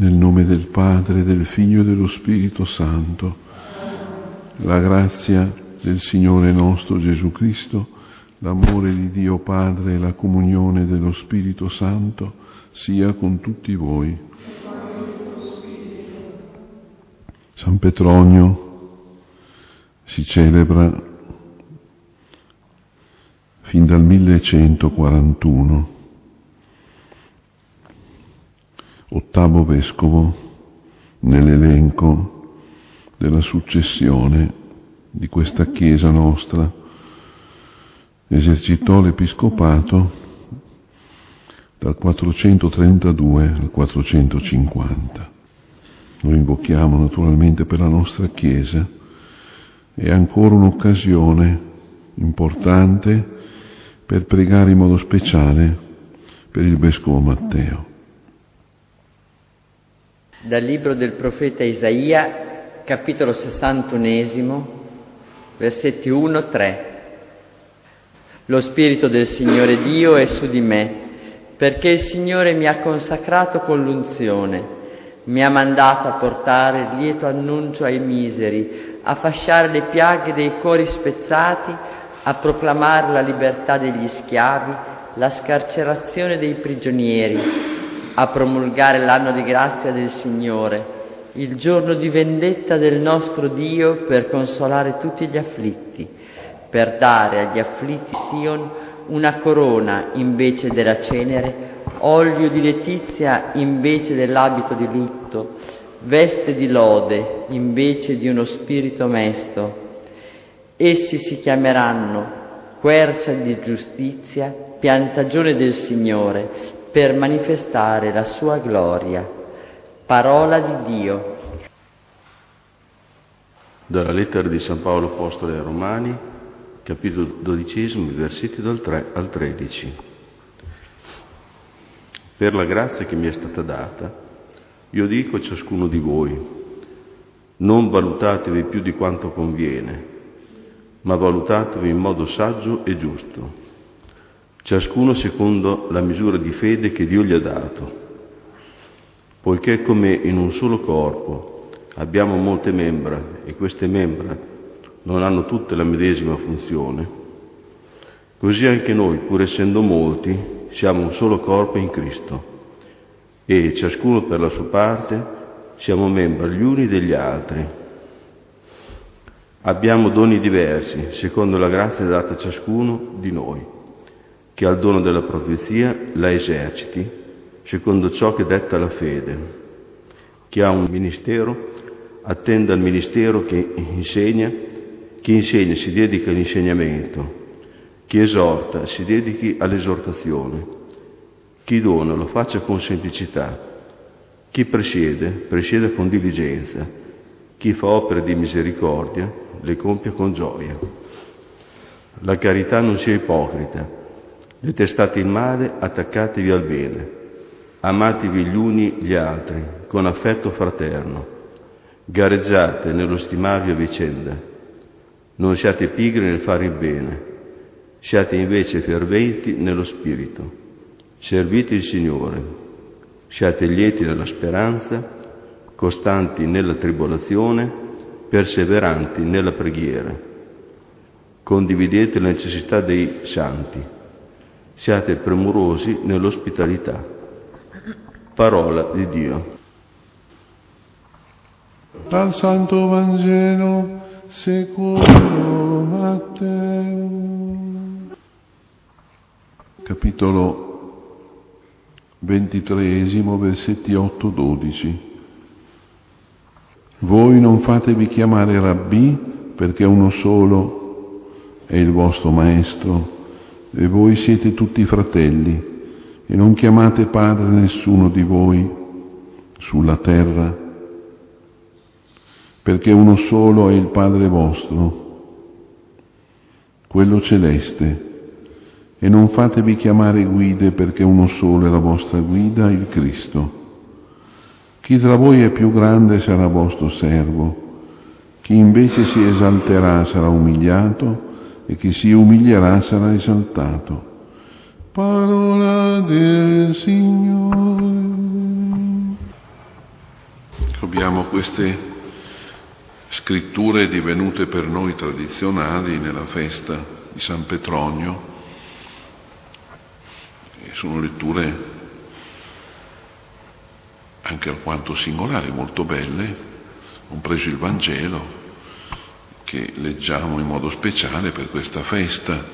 Nel nome del Padre, del Figlio e dello Spirito Santo. La grazia del Signore nostro Gesù Cristo, l'amore di Dio Padre e la comunione dello Spirito Santo sia con tutti voi. San Petronio si celebra fin dal 1141. Ottavo vescovo nell'elenco della successione di questa Chiesa nostra, esercitò l'episcopato dal 432 al 450. Lo invochiamo naturalmente per la nostra Chiesa, è ancora un'occasione importante per pregare in modo speciale per il Vescovo Matteo. Dal libro del profeta Isaia, capitolo 61, versetti 1-3. Lo Spirito del Signore Dio è su di me, perché il Signore mi ha consacrato con l'unzione, mi ha mandato a portare il lieto annuncio ai miseri, a fasciare le piaghe dei cuori spezzati, a proclamare la libertà degli schiavi, la scarcerazione dei prigionieri, a promulgare l'anno di grazia del Signore, il giorno di vendetta del nostro Dio, per consolare tutti gli afflitti, per dare agli afflitti Sion una corona invece della cenere, olio di letizia invece dell'abito di lutto, veste di lode invece di uno spirito mesto. Essi si chiameranno quercia di giustizia, piantagione del Signore, per manifestare la sua gloria. Parola di Dio. Dalla lettera di San Paolo Apostolo ai Romani, capitolo 12, versetti dal 3 al 13. Per la grazia che mi è stata data, io dico a ciascuno di voi, non valutatevi più di quanto conviene, ma valutatevi in modo saggio e giusto, ciascuno secondo la misura di fede che Dio gli ha dato. Poiché come in un solo corpo abbiamo molte membra e queste membra non hanno tutte la medesima funzione, così anche noi, pur essendo molti, siamo un solo corpo in Cristo e ciascuno per la sua parte siamo membra gli uni degli altri. Abbiamo doni diversi secondo la grazia data a ciascuno di noi. Chi ha il dono della profezia la eserciti, secondo ciò che detta la fede. Chi ha un ministero attenda al ministero che insegna, chi insegna si dedica all'insegnamento, chi esorta si dedichi all'esortazione, chi dona lo faccia con semplicità, chi presieda con diligenza, chi fa opere di misericordia le compia con gioia. La carità non sia ipocrita. Detestate il male, attaccatevi al bene. Amatevi gli uni gli altri, con affetto fraterno. Gareggiate nello stimarvi a vicenda. Non siate pigri nel fare il bene. Siate invece ferventi nello spirito. Servite il Signore. Siate lieti nella speranza, costanti nella tribolazione, perseveranti nella preghiera. Condividete le necessità dei santi. Siate premurosi nell'ospitalità. Parola di Dio. Dal Santo Vangelo secondo Matteo. Capitolo 23, versetti 8-12. Voi non fatevi chiamare Rabbì, perché uno solo è il vostro Maestro, e voi siete tutti fratelli, e non chiamate padre nessuno di voi sulla terra, perché uno solo è il Padre vostro, quello celeste, e non fatevi chiamare guide, perché uno solo è la vostra guida, il Cristo. Chi tra voi è più grande sarà vostro servo, chi invece si esalterà sarà umiliato, e chi si umilierà sarà esaltato. Parola del Signore. abbiamo queste scritture divenute per noi tradizionali nella festa di San Petronio, e sono letture anche alquanto singolari, molto belle, compreso il Vangelo, che leggiamo in modo speciale per questa festa.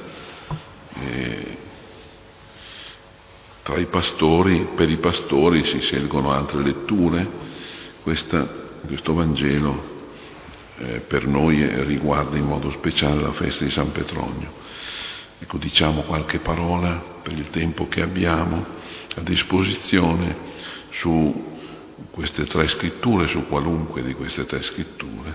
Per i pastori si scelgono altre letture. Questo Vangelo per noi riguarda in modo speciale la festa di San Petronio. Ecco, diciamo qualche parola per il tempo che abbiamo a disposizione su queste tre scritture, su qualunque di queste tre scritture.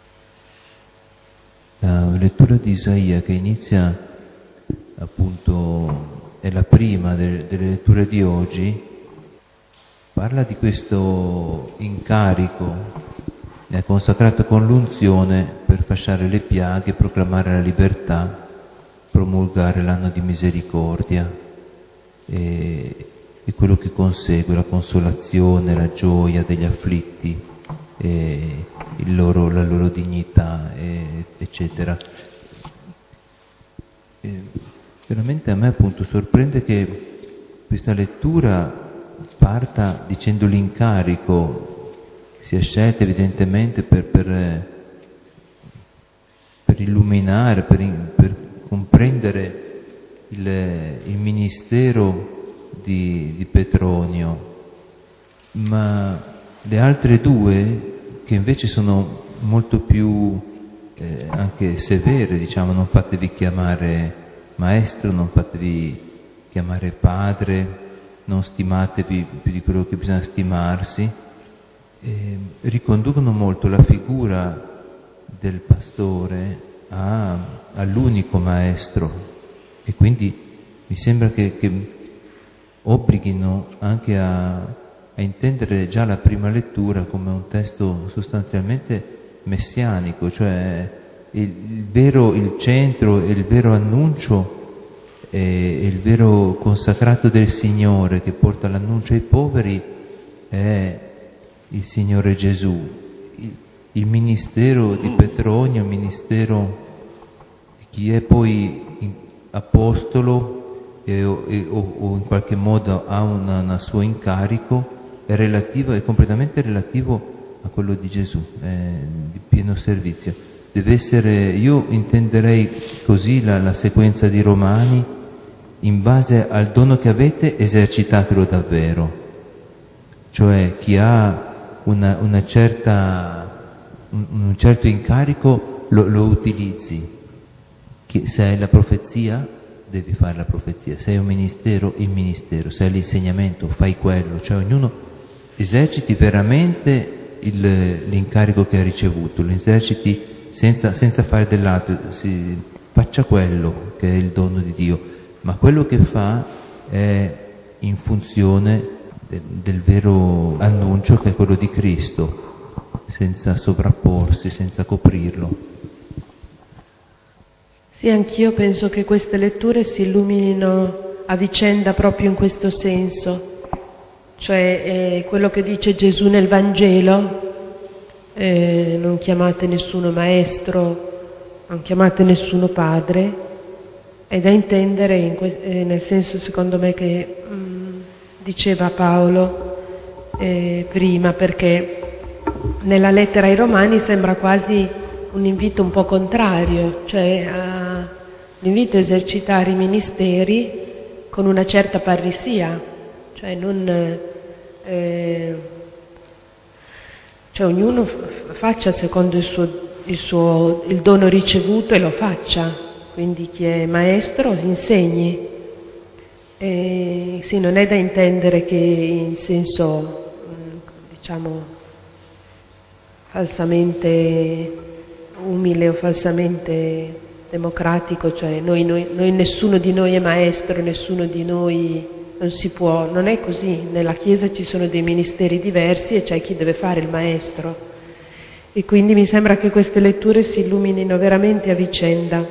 La lettura di Isaia, che inizia appunto, è la prima delle letture di oggi, parla di questo incarico consacrato con l'unzione per fasciare le piaghe, proclamare la libertà, promulgare l'anno di misericordia e quello che consegue, la consolazione, la gioia degli afflitti, la loro dignità, eccetera. Veramente a me appunto sorprende che questa lettura parta dicendo l'incarico sia scelta evidentemente per illuminare, per comprendere il ministero di Petronio, ma le altre due, che invece sono molto più anche severe, diciamo, non fatevi chiamare maestro, non fatevi chiamare padre, non stimatevi più di quello che bisogna stimarsi, riconducono molto la figura del pastore all'unico maestro, e quindi mi sembra che obblighino anche a intendere già la prima lettura come un testo sostanzialmente messianico, cioè il centro e il vero annuncio e il vero consacrato del Signore che porta l'annuncio ai poveri è il Signore Gesù. Il ministero di Petronio, il ministero di chi è poi apostolo o in qualche modo ha un suo incarico, è completamente relativo a quello di Gesù, di pieno servizio. Deve essere, io intenderei così la sequenza di Romani: in base al dono che avete esercitatelo davvero, cioè chi ha un certo incarico lo utilizzi. Se hai la profezia devi fare la profezia, se hai un ministero il ministero, se hai l'insegnamento fai quello, cioè ognuno eserciti veramente l'incarico che ha ricevuto, lo eserciti senza fare dell'altro, faccia quello che è il dono di Dio, ma quello che fa è in funzione del vero annuncio che è quello di Cristo, senza sovrapporsi, senza coprirlo. Sì, anch'io penso che queste letture si illuminino a vicenda proprio in questo senso, cioè quello che dice Gesù nel Vangelo, non chiamate nessuno maestro, non chiamate nessuno padre, è da intendere nel senso, secondo me, che diceva Paolo prima, perché nella lettera ai Romani sembra quasi un invito un po' contrario, cioè l'invito a esercitare i ministeri con una certa parrisia, cioè cioè ognuno faccia secondo il dono ricevuto e lo faccia, quindi chi è maestro insegni. Sì, non è da intendere che in senso, diciamo, falsamente umile o falsamente democratico, cioè noi nessuno di noi è maestro, nessuno di noi non si può, non è così. Nella Chiesa ci sono dei ministeri diversi e c'è chi deve fare il maestro, e quindi mi sembra che queste letture si illuminino veramente a vicenda.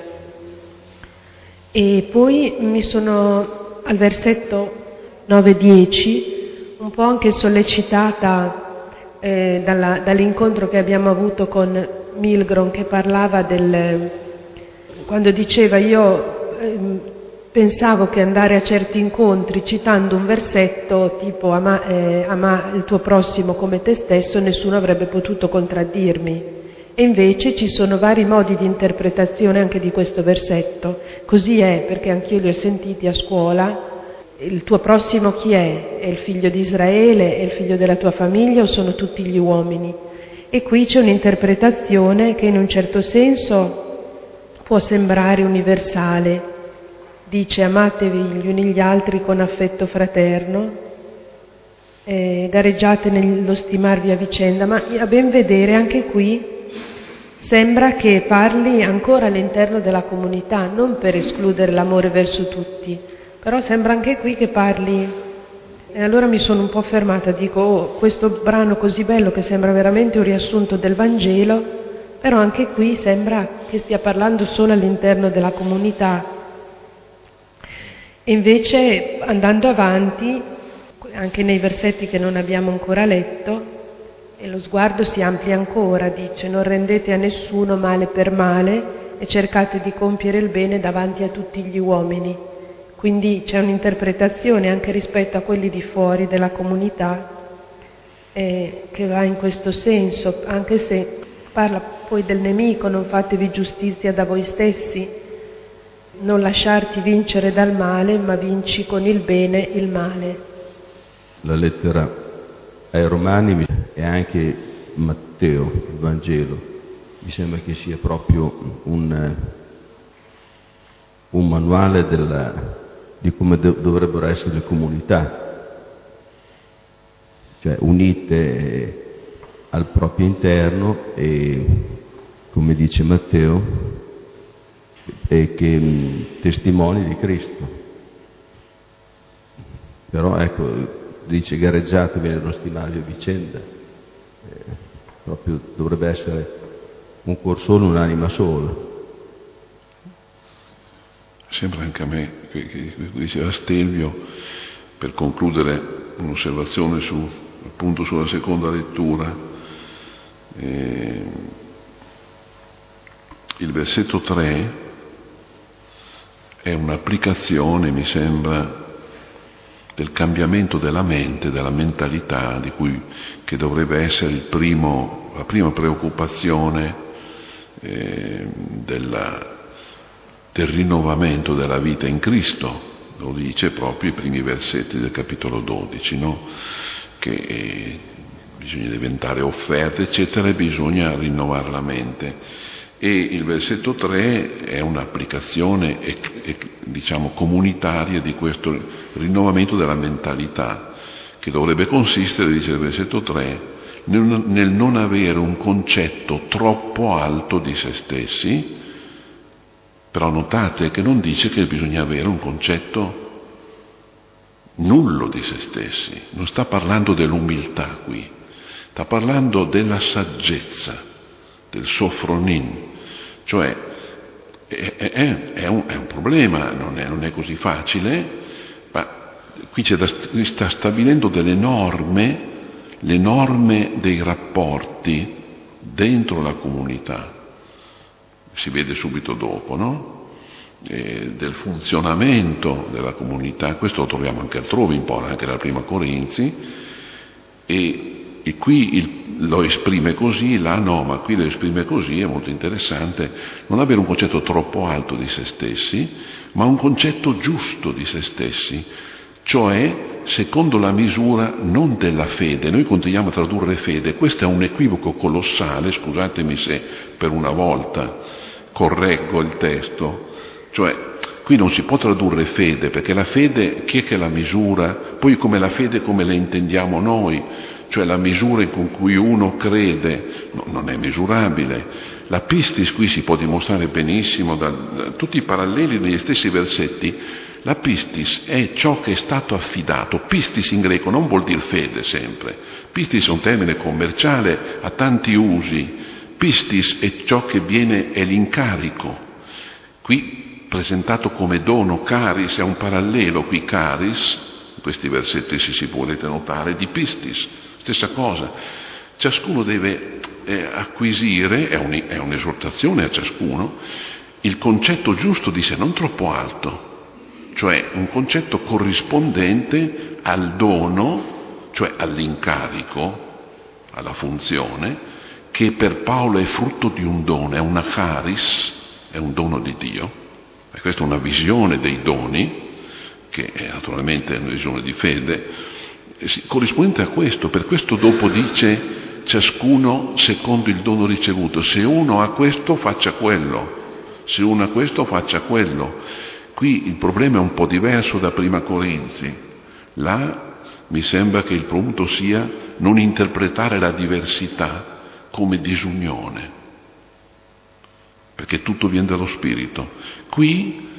E poi mi sono al versetto 9-10 un po' anche sollecitata dall'incontro che abbiamo avuto con Milgrom, che parlava quando diceva io pensavo che andare a certi incontri citando un versetto tipo ama il tuo prossimo come te stesso, nessuno avrebbe potuto contraddirmi, e invece ci sono vari modi di interpretazione anche di questo versetto. Così è, perché anch'io li ho sentiti a scuola. Il tuo prossimo chi è? È il figlio di Israele? È il figlio della tua famiglia o sono tutti gli uomini? E qui c'è un'interpretazione che in un certo senso può sembrare universale. Dice: amatevi gli uni gli altri con affetto fraterno, gareggiate nello stimarvi a vicenda, ma a ben vedere anche qui sembra che parli ancora all'interno della comunità, non per escludere l'amore verso tutti, però sembra anche qui che parli. E allora mi sono un po' fermata, dico, questo brano così bello che sembra veramente un riassunto del Vangelo, però anche qui sembra che stia parlando solo all'interno della comunità. E invece, andando avanti, anche nei versetti che non abbiamo ancora letto, e lo sguardo si amplia ancora, dice: non rendete a nessuno male per male e cercate di compiere il bene davanti a tutti gli uomini. Quindi c'è un'interpretazione anche rispetto a quelli di fuori della comunità che va in questo senso, anche se parla poi del nemico: non fatevi giustizia da voi stessi, non lasciarti vincere dal male, ma vinci con il bene il male. La lettera ai Romani e anche Matteo, il Vangelo, mi sembra che sia proprio un manuale di come dovrebbero essere le comunità, cioè unite al proprio interno e, come dice Matteo, e che testimoni di Cristo. Però ecco, dice: gareggiatevi nello stimarvi a vicenda, proprio dovrebbe essere un cuor solo, un'anima sola. Sembra anche a me che diceva Stelvio, per concludere un'osservazione appunto sulla seconda lettura. Il versetto 3 è un'applicazione, mi sembra, del cambiamento della mente, della mentalità, che dovrebbe essere la prima preoccupazione del rinnovamento della vita in Cristo. Lo dice proprio i primi versetti del capitolo 12, no? Che bisogna diventare offerte, eccetera, e bisogna rinnovare la mente. E il versetto 3 è un'applicazione, diciamo, comunitaria di questo rinnovamento della mentalità, che dovrebbe consistere, dice il versetto 3, nel non avere un concetto troppo alto di se stessi. Però notate che non dice che bisogna avere un concetto nullo di se stessi, non sta parlando dell'umiltà qui, sta parlando della saggezza, del sofronin, cioè è un problema, non è così facile, ma qui sta stabilendo delle norme, le norme dei rapporti dentro la comunità. Si vede subito dopo, no? Del funzionamento della comunità. Questo lo troviamo anche altrove, un po' anche nella Prima Corinzi, e qui lo esprime così, là no, ma qui lo esprime così. È molto interessante non avere un concetto troppo alto di se stessi, ma un concetto giusto di se stessi, cioè secondo la misura non della fede. Noi continuiamo a tradurre fede, questo è un equivoco colossale, scusatemi se per una volta correggo il testo, cioè qui non si può tradurre fede, perché la fede chi è che la misura? Poi come la fede come la intendiamo noi, cioè la misura con cui uno crede, non è misurabile. La pistis qui si può dimostrare benissimo da tutti i paralleli negli stessi versetti. La pistis è ciò che è stato affidato. Pistis in greco non vuol dire fede sempre, pistis è un termine commerciale, ha tanti usi. Pistis è ciò che è l'incarico, qui presentato come dono. Caris è un parallelo, qui caris, in questi versetti si volete notare, di pistis, stessa cosa. Ciascuno deve acquisire, è un'esortazione a ciascuno, il concetto giusto di sé, non troppo alto, cioè un concetto corrispondente al dono, cioè all'incarico, alla funzione, che per Paolo è frutto di un dono, è una charis, è un dono di Dio. E questa è una visione dei doni, che è naturalmente una visione di fede, corrispondente a questo. Per questo dopo dice ciascuno secondo il dono ricevuto. Se uno ha questo, faccia quello. Se uno ha questo, faccia quello. Qui il problema è un po' diverso da Prima Corinzi. Là mi sembra che il punto sia non interpretare la diversità come disunione, perché tutto viene dallo Spirito. Qui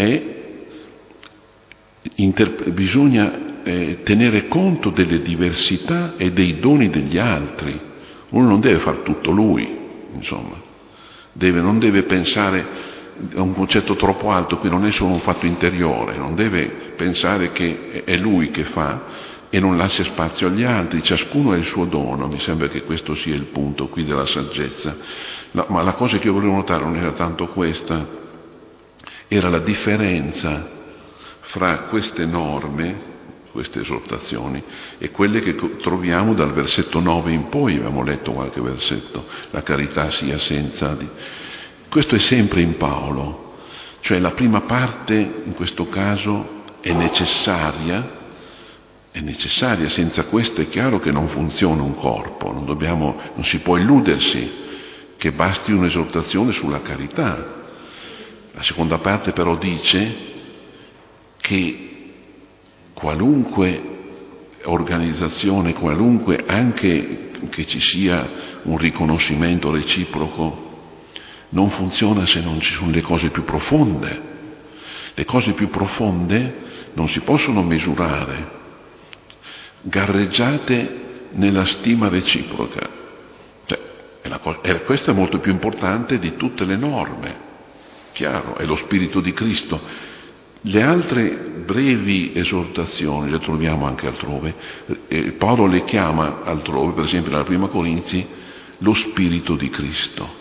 bisogna tenere conto delle diversità e dei doni degli altri. Uno non deve far tutto lui, insomma, non deve pensare a un concetto troppo alto. Qui non è solo un fatto interiore, non deve pensare che è lui che fa e non lascia spazio agli altri. Ciascuno ha il suo dono. Mi sembra che questo sia il punto qui della saggezza. No, ma la cosa che io volevo notare non era tanto questa, era la differenza fra queste norme, queste esortazioni, e quelle che troviamo dal versetto 9 in poi. Abbiamo letto qualche versetto: la carità sia senza Questo è sempre in Paolo, cioè la prima parte in questo caso è necessaria, senza questo è chiaro che non funziona un corpo. Non si può illudersi che basti un'esortazione sulla carità. La seconda parte però dice che qualunque organizzazione, anche che ci sia un riconoscimento reciproco, non funziona se non ci sono le cose più profonde. Le cose più profonde non si possono misurare, gareggiate nella stima reciproca. Questo è molto più importante di tutte le norme, chiaro, è lo Spirito di Cristo. Le altre brevi esortazioni le troviamo anche altrove. Paolo le chiama altrove, per esempio nella Prima Corinzi, lo Spirito di Cristo.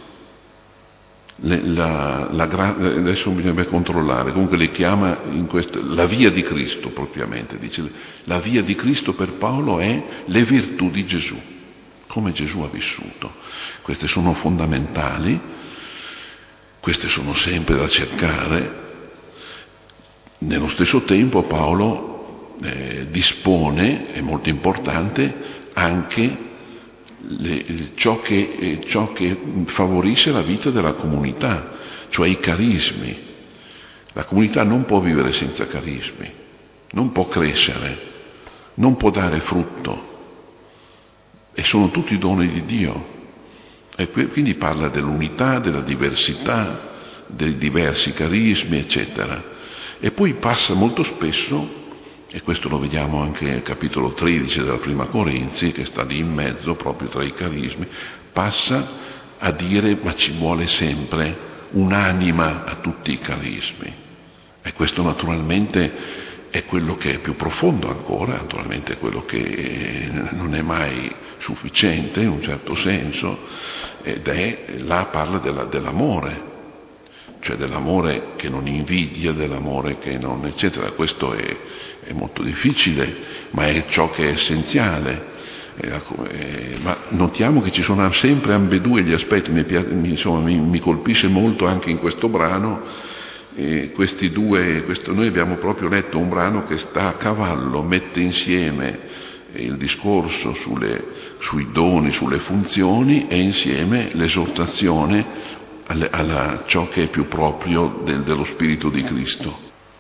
Adesso bisogna controllare, comunque le chiama la via di Cristo propriamente. Dice la via di Cristo per Paolo è le virtù di Gesù, come Gesù ha vissuto. Queste sono fondamentali, queste sono sempre da cercare. Nello stesso tempo Paolo dispone, è molto importante, anche ciò che favorisce la vita della comunità, cioè i carismi. La comunità non può vivere senza carismi, non può crescere, non può dare frutto, e sono tutti doni di Dio. E quindi parla dell'unità, della diversità, dei diversi carismi, eccetera. E poi passa molto spesso, e questo lo vediamo anche nel capitolo 13 della Prima Corinzi, che sta lì in mezzo proprio tra i carismi, passa a dire: ma ci vuole sempre un'anima a tutti i carismi. E questo naturalmente è quello che è più profondo ancora, naturalmente è quello che non è mai sufficiente in un certo senso, ed là parla dell'amore, cioè dell'amore che non invidia, dell'amore che non eccetera. Questo è molto difficile, ma è ciò che è essenziale. Ma notiamo che ci sono sempre ambedue gli aspetti. Mi colpisce molto anche in questo brano questi due. Noi abbiamo proprio letto un brano che sta a cavallo, mette insieme il discorso sui doni, sulle funzioni, e insieme l'esortazione a ciò che è più proprio dello Spirito di Cristo.